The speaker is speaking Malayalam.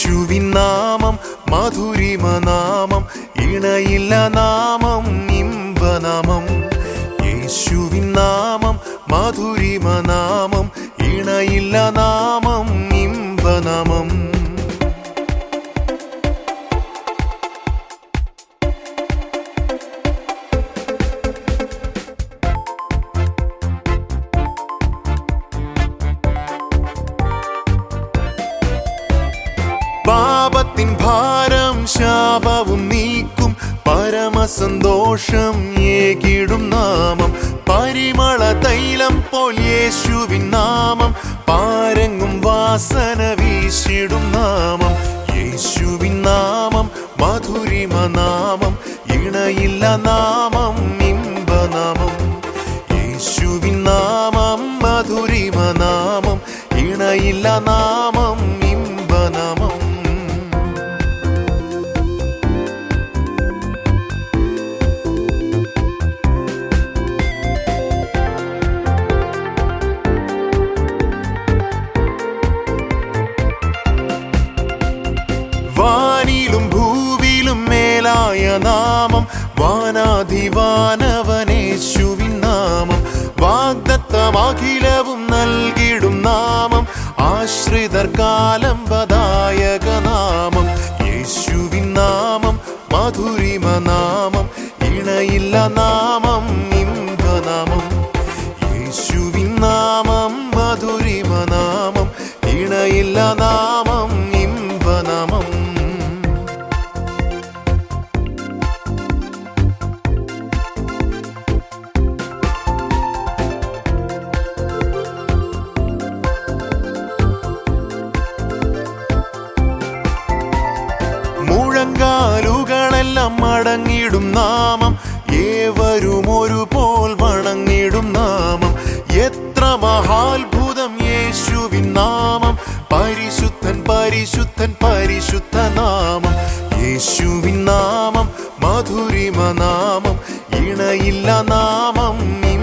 യേശുവിൻ നാമം മധുരിമ നാമം, ഇണയില്ല നാമം ഇമ്പനാമം. യേശുവിൻ നാമം മധുരിമ നാമം, ഇണയില്ല നാമം ഇമ്പനാമം. പാപത്തിൻ ഭാരം ശാപവും നീക്കും, പരമസന്തോഷം ഏകിടും നാമം. പരിമള തൈലം പോൽ യേശുവിൻ നാമം, പാരങ്ങും വാസന വീശിടും നാമം. യേശുവിൻ നാമം മധുരിമ നാമം, ഇണയില്ല നാമം ഇമ്പനാമം. യേശുവിൻ നാമം മധുരിമ നാമം, ഇണയില്ല നാമം ഇമ്പനാമം. വാനിലും ഭൂവിലും മേലായ നാമം, വാനാധിവാനവനേശുവിൻ നാമം. വാഗ്ദത്തമഖിലവും നൽകിടും നാമം, ആശ്രിതർക്കാലംബദായക നാമം. യേശുവിൻ നാമം മധുരിമ നാമം, ഇണയില്ല നാമം ഇമ്പനാമം. യേശുവിൻ നാമം മധുരിമ നാമം, ഇണയില്ല നാമം ഇമ്പനാമം. മുഴങ്കാലുകളെല്ലാം മടങ്ങിടും നാമം, ഏവരും ഒരുപോൽ വണങ്ങിടും നാമം. എത്ര മഹാത്ഭുതം യേശുവിൻ നാമം, പരിശുദ്ധൻ പരിശുദ്ധൻ പരിശുദ്ധ നാമം. യേശുവിൻ നാമം മധുരിമ നാമം, ഇണയില്ല നാമം